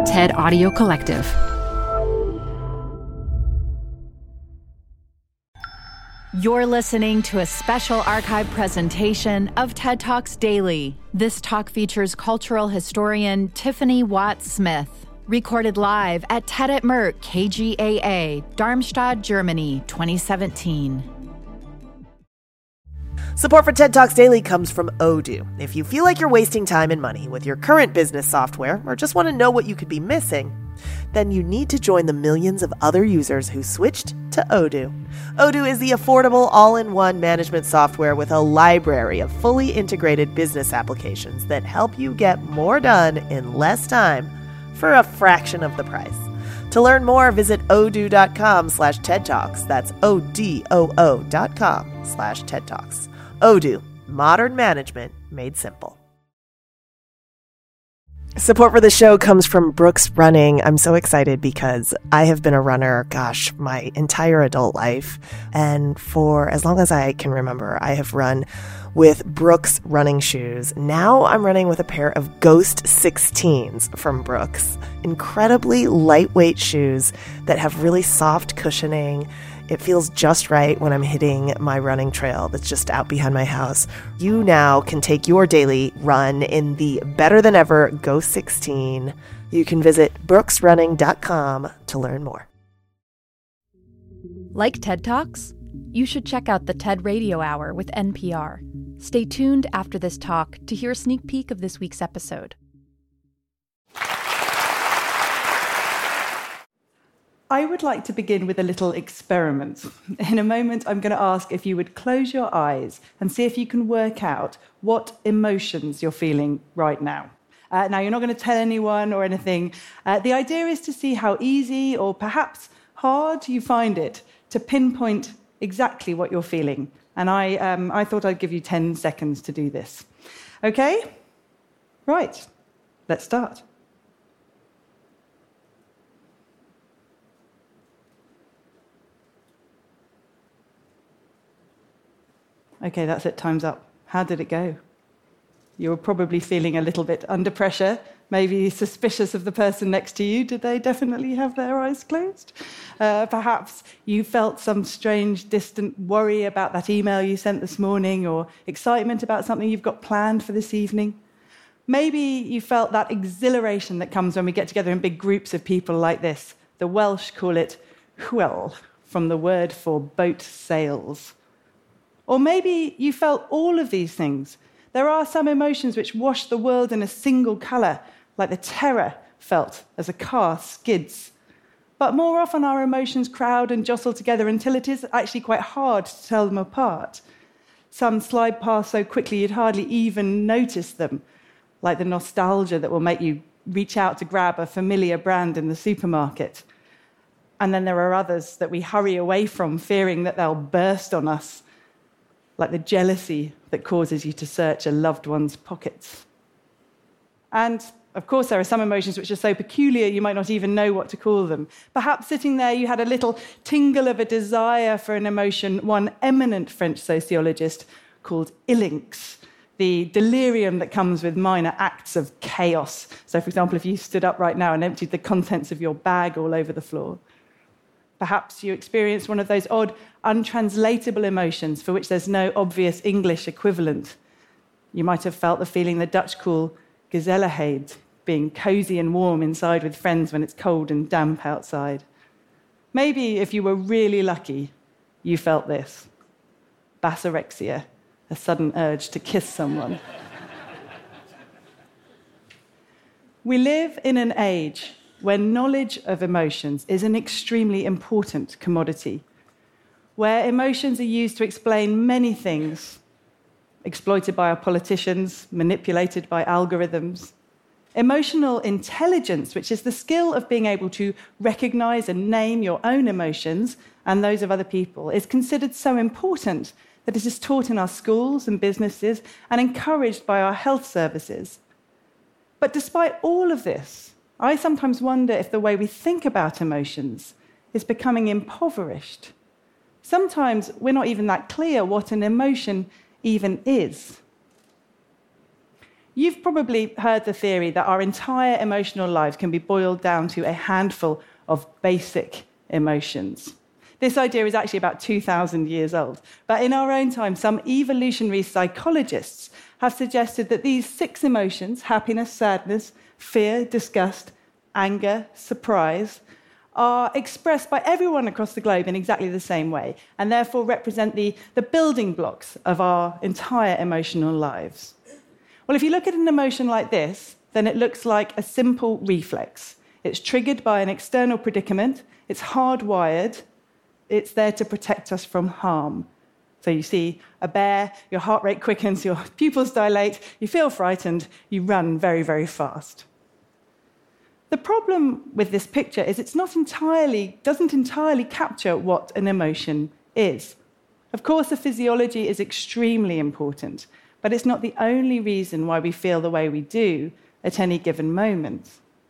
TED Audio Collective. You're listening to a special archive presentation of TED Talks Daily. This talk features cultural historian Tiffany Watt-Smith, recorded live at TED at Merck KGaA, Darmstadt, Germany, 2017. Support for TED Talks Daily comes from Odoo. If you feel like you're wasting time and money with your current business software or just want to know what you could be missing, then you need to join the millions of other users who switched to Odoo. Odoo is the affordable all-in-one management software with a library of fully integrated business applications that help you get more done in less time for a fraction of the price. To learn more, visit odoo.com/TED Talks. That's ODOO.com/TED Talks. Odoo, modern management made simple. Support for the show comes from Brooks Running. I'm so excited because I have been a runner, my entire adult life. And for as long as I can remember, I have run with Brooks running shoes. Now I'm running with a pair of Ghost 16s from Brooks. Incredibly lightweight shoes that have really soft cushioning. It feels just right when I'm hitting my running trail that's just out behind my house. You now can take your daily run in the better than ever Ghost 16. You can visit brooksrunning.com to learn more. Like TED Talks? You should check out the TED Radio Hour with NPR. Stay tuned after this talk to hear a sneak peek of this week's episode. I would like to begin with a little experiment. In a moment, I'm going to ask if you would close your eyes and see if you can work out what emotions you're feeling right now. Now, you're not going to tell anyone or anything. The idea is to see how easy or perhaps hard you find it to pinpoint exactly what you're feeling. And I thought I'd give you 10 seconds to do this. Okay? Right. Let's start. Okay, that's it. Time's up. How did it go? You were probably feeling a little bit under pressure, maybe suspicious of the person next to you. Did they definitely have their eyes closed? Perhaps you felt some strange, distant worry about that email you sent this morning, or excitement about something you've got planned for this evening. Maybe you felt that exhilaration that comes when we get together in big groups of people like this. The Welsh call it hwyl, from the word for boat sails. Or maybe you felt all of these things. There are some emotions which wash the world in a single colour, like the terror felt as a car skids. But more often our emotions crowd and jostle together until it is actually quite hard to tell them apart. Some slide past so quickly you'd hardly even notice them, like the nostalgia that will make you reach out to grab a familiar brand in the supermarket. And then there are others that we hurry away from, fearing that they'll burst on us, like the jealousy that causes you to search a loved one's pockets. And, of course, there are some emotions which are so peculiar you might not even know what to call them. Perhaps sitting there you had a little tingle of a desire for an emotion one eminent French sociologist called ilinx, the delirium that comes with minor acts of chaos. So, for example, if you stood up right now and emptied the contents of your bag all over the floor. Perhaps you experienced one of those odd, untranslatable emotions for which there's no obvious English equivalent. You might have felt the feeling the Dutch call gezelligheid, being cosy and warm inside with friends when it's cold and damp outside. Maybe, if you were really lucky, you felt this: basorexia, a sudden urge to kiss someone. We live in an age where knowledge of emotions is an extremely important commodity, where emotions are used to explain many things, exploited by our politicians, manipulated by algorithms. Emotional intelligence, which is the skill of being able to recognize and name your own emotions and those of other people, is considered so important that it is taught in our schools and businesses and encouraged by our health services. But despite all of this, I sometimes wonder if the way we think about emotions is becoming impoverished. Sometimes we're not even that clear what an emotion even is. You've probably heard the theory that our entire emotional lives can be boiled down to a handful of basic emotions. This idea is actually about 2,000 years old. But in our own time, some evolutionary psychologists have suggested that these 6 emotions, happiness, sadness, fear, disgust, anger, surprise, are expressed by everyone across the globe in exactly the same way, and therefore represent the building blocks of our entire emotional lives. Well, if you look at an emotion like this, then it looks like a simple reflex. It's triggered by an external predicament, it's hardwired, it's there to protect us from harm. So you see a bear, your heart rate quickens, your pupils dilate, you feel frightened, you run very, very fast. The problem with this picture is it doesn't entirely capture what an emotion is. Of course, the physiology is extremely important, but it's not the only reason why we feel the way we do at any given moment.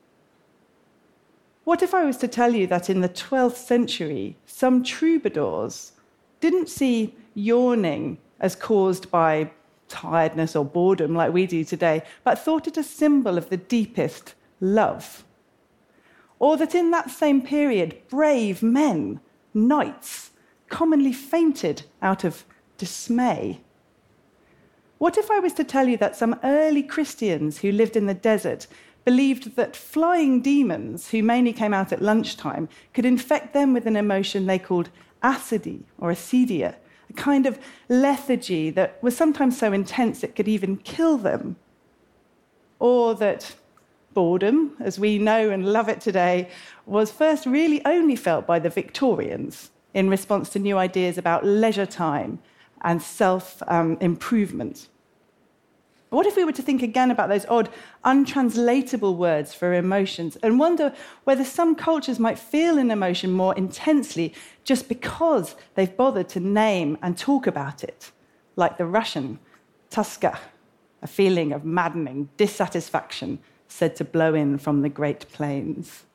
What if I was to tell you that in the 12th century, some troubadours didn't see yawning as caused by tiredness or boredom like we do today, but thought it a symbol of the deepest love? Or that in that same period, brave men, knights, commonly fainted out of dismay? What if I was to tell you that some early Christians who lived in the desert believed that flying demons, who mainly came out at lunchtime, could infect them with an emotion they called acidi or acedia, a kind of lethargy that was sometimes so intense it could even kill them? Or that boredom, as we know and love it today, was first really only felt by the Victorians in response to new ideas about leisure time and self-improvement. What if we were to think again about those odd, untranslatable words for emotions and wonder whether some cultures might feel an emotion more intensely just because they've bothered to name and talk about it, like the Russian toska, a feeling of maddening dissatisfaction said to blow in from the Great Plains.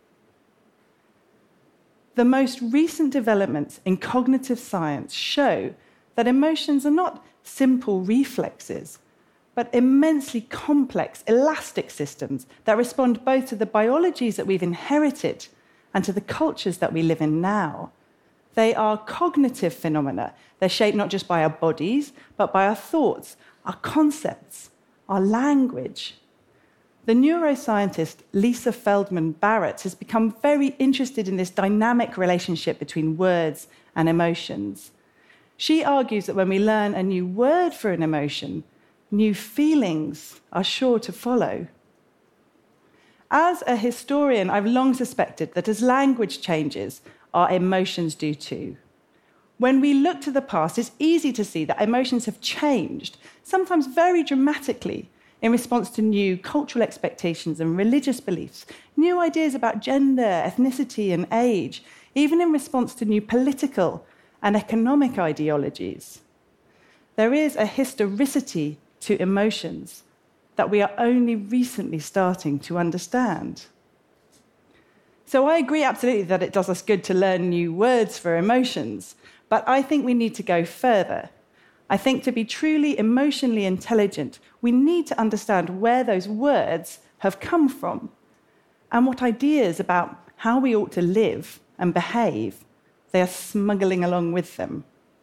The most recent developments in cognitive science show that emotions are not simple reflexes, but immensely complex, elastic systems that respond both to the biologies that we've inherited and to the cultures that we live in now. They are cognitive phenomena. They're shaped not just by our bodies, but by our thoughts, our concepts, our language. The neuroscientist Lisa Feldman Barrett has become very interested in this dynamic relationship between words and emotions. She argues that when we learn a new word for an emotion, new feelings are sure to follow. As a historian, I've long suspected that as language changes, our emotions do too. When we look to the past, it's easy to see that emotions have changed, sometimes very dramatically, in response to new cultural expectations and religious beliefs, new ideas about gender, ethnicity, and age, even in response to new political and economic ideologies. There is a historicity to emotions that we are only recently starting to understand. So I agree absolutely that it does us good to learn new words for emotions, but I think we need to go further. I think to be truly emotionally intelligent, we need to understand where those words have come from and what ideas about how we ought to live and behave they are smuggling along with them.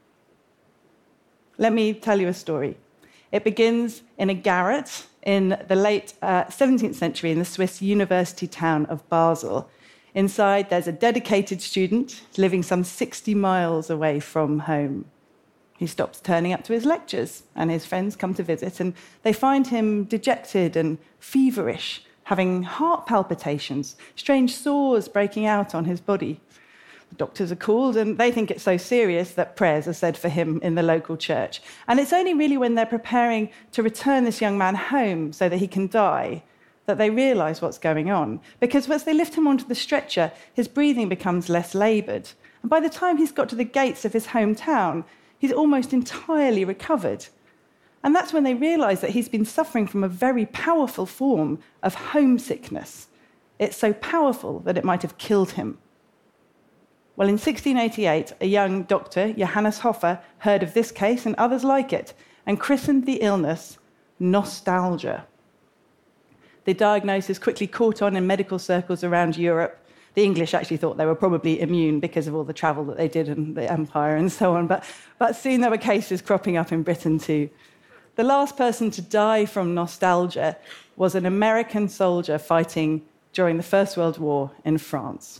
Let me tell you a story. It begins in a garret in the late 17th century in the Swiss university town of Basel. Inside, there's a dedicated student living some 60 miles away from home. He stops turning up to his lectures, and his friends come to visit, and they find him dejected and feverish, having heart palpitations, strange sores breaking out on his body. The doctors are called, and they think it's so serious that prayers are said for him in the local church. And it's only really when they're preparing to return this young man home so that he can die that they realise what's going on. Because once they lift him onto the stretcher, his breathing becomes less laboured. And by the time he's got to the gates of his hometown, he's almost entirely recovered. And that's when they realise that he's been suffering from a very powerful form of homesickness. It's so powerful that it might have killed him. Well, in 1688, a young doctor, Johannes Hofer, heard of this case and others like it, and christened the illness nostalgia. The diagnosis quickly caught on in medical circles around Europe. The English actually thought they were probably immune because of all the travel that they did and the empire and so on, but soon there were cases cropping up in Britain too. The last person to die from nostalgia was an American soldier fighting during the First World War in France.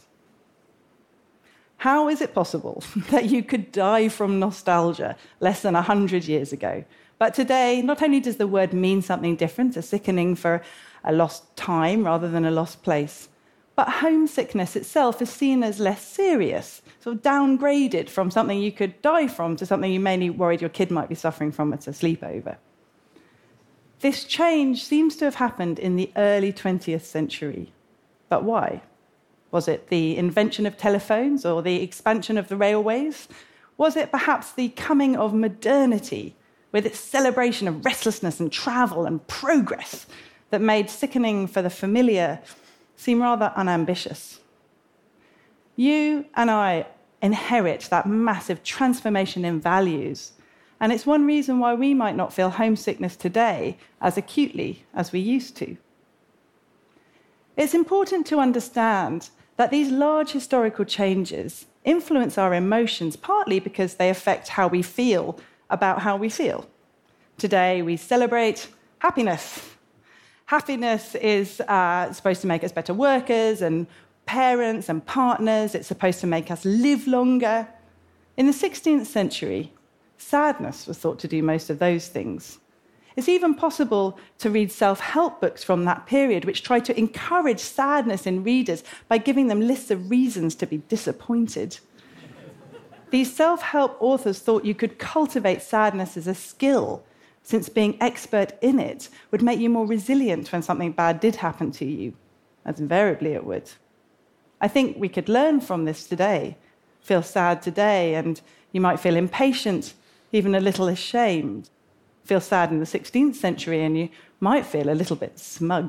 How is it possible that you could die from nostalgia less than 100 years ago? But today, not only does the word mean something different, a sickening for a lost time rather than a lost place, but homesickness itself is seen as less serious, sort of downgraded from something you could die from to something you mainly worried your kid might be suffering from at a sleepover. This change seems to have happened in the early 20th century. But why? Was it the invention of telephones or the expansion of the railways? Was it perhaps the coming of modernity with its celebration of restlessness and travel and progress that made sickening for the familiar seem rather unambitious? You and I inherit that massive transformation in values, and it's one reason why we might not feel homesickness today as acutely as we used to. It's important to understand that these large historical changes influence our emotions, partly because they affect how we feel about how we feel. Today, we celebrate happiness. Happiness is supposed to make us better workers and parents and partners. It's supposed to make us live longer. In the 16th century, sadness was thought to do most of those things. It's even possible to read self-help books from that period, which try to encourage sadness in readers by giving them lists of reasons to be disappointed. These self-help authors thought you could cultivate sadness as a skill, since being expert in it would make you more resilient when something bad did happen to you, as invariably it would. I think we could learn from this today. Feel sad today, and you might feel impatient, even a little ashamed. Feel sad in the 16th century, and you might feel a little bit smug.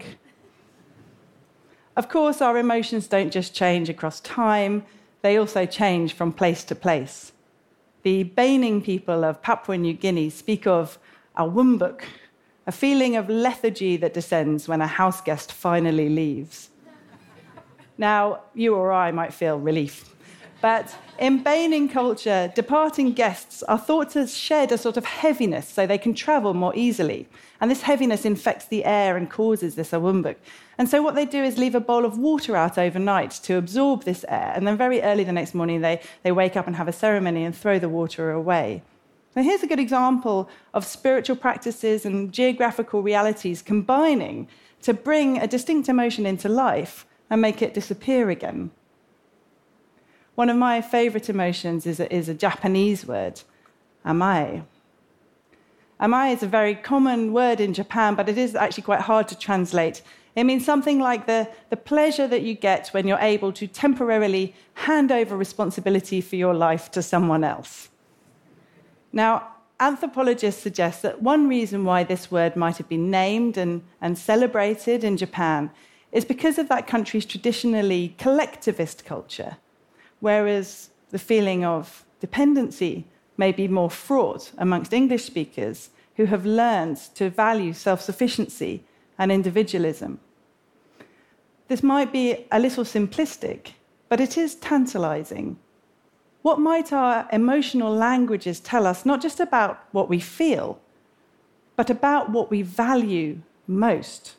Of course, our emotions don't just change across time, they also change from place to place. The Baining people of Papua New Guinea speak of a wumbuk, a feeling of lethargy that descends when a house guest finally leaves. Now, you or I might feel relief. But in Baining culture, departing guests are thought to shed a sort of heaviness so they can travel more easily. And this heaviness infects the air and causes this awumbuk. And so what they do is leave a bowl of water out overnight to absorb this air. And then very early the next morning, they wake up and have a ceremony and throw the water away. Now, here's a good example of spiritual practices and geographical realities combining to bring a distinct emotion into life and make it disappear again. One of my favorite emotions is a Japanese word, amai. Amai is a very common word in Japan, but it is actually quite hard to translate. It means something like the pleasure that you get when you're able to temporarily hand over responsibility for your life to someone else. Now, anthropologists suggest that one reason why this word might have been named and celebrated in Japan is because of that country's traditionally collectivist culture, whereas the feeling of dependency may be more fraught amongst English speakers who have learned to value self-sufficiency and individualism. This might be a little simplistic, but it is tantalizing. What might our emotional languages tell us not just about what we feel, but about what we value most?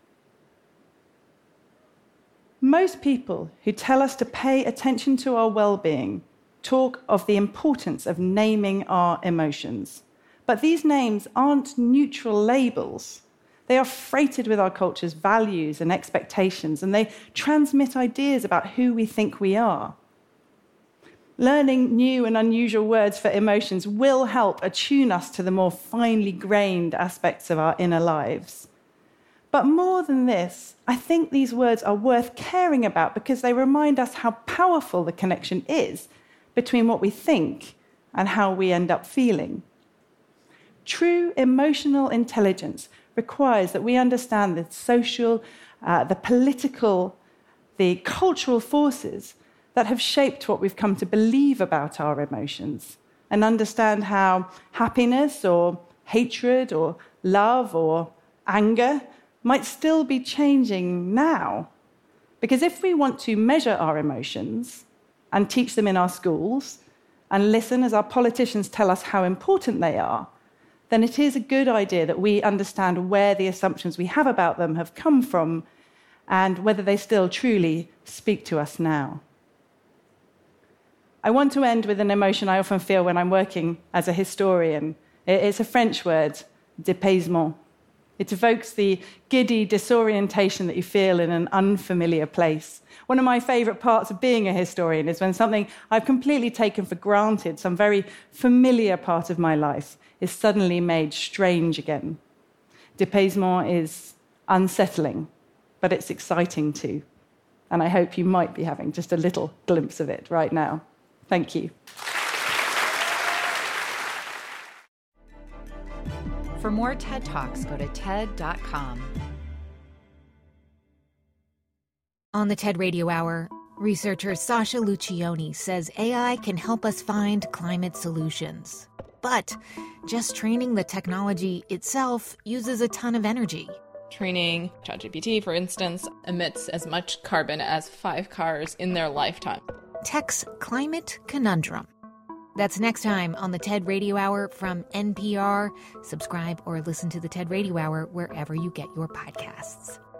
Most people who tell us to pay attention to our well-being talk of the importance of naming our emotions. But these names aren't neutral labels. They are freighted with our culture's values and expectations, and they transmit ideas about who we think we are. Learning new and unusual words for emotions will help attune us to the more finely grained aspects of our inner lives. But more than this, I think these words are worth caring about because they remind us how powerful the connection is between what we think and how we end up feeling. True emotional intelligence requires that we understand the social, the political, the cultural forces that have shaped what we've come to believe about our emotions, and understand how happiness or hatred or love or anger might still be changing now. Because if we want to measure our emotions and teach them in our schools and listen as our politicians tell us how important they are, then it is a good idea that we understand where the assumptions we have about them have come from and whether they still truly speak to us now. I want to end with an emotion I often feel when I'm working as a historian. It's a French word, dépaysement. It evokes the giddy disorientation that you feel in an unfamiliar place. One of my favourite parts of being a historian is when something I've completely taken for granted, some very familiar part of my life, is suddenly made strange again. Dépaysement is unsettling, but it's exciting too. And I hope you might be having just a little glimpse of it right now. Thank you. For more TED Talks, go to TED.com. On the TED Radio Hour, researcher Sasha Lucioni says AI can help us find climate solutions. But just training the technology itself uses a ton of energy. Training ChatGPT, for instance, emits as much carbon as 5 cars in their lifetime. Tech's climate conundrum. That's next time on the TED Radio Hour from NPR. Subscribe or listen to the TED Radio Hour wherever you get your podcasts.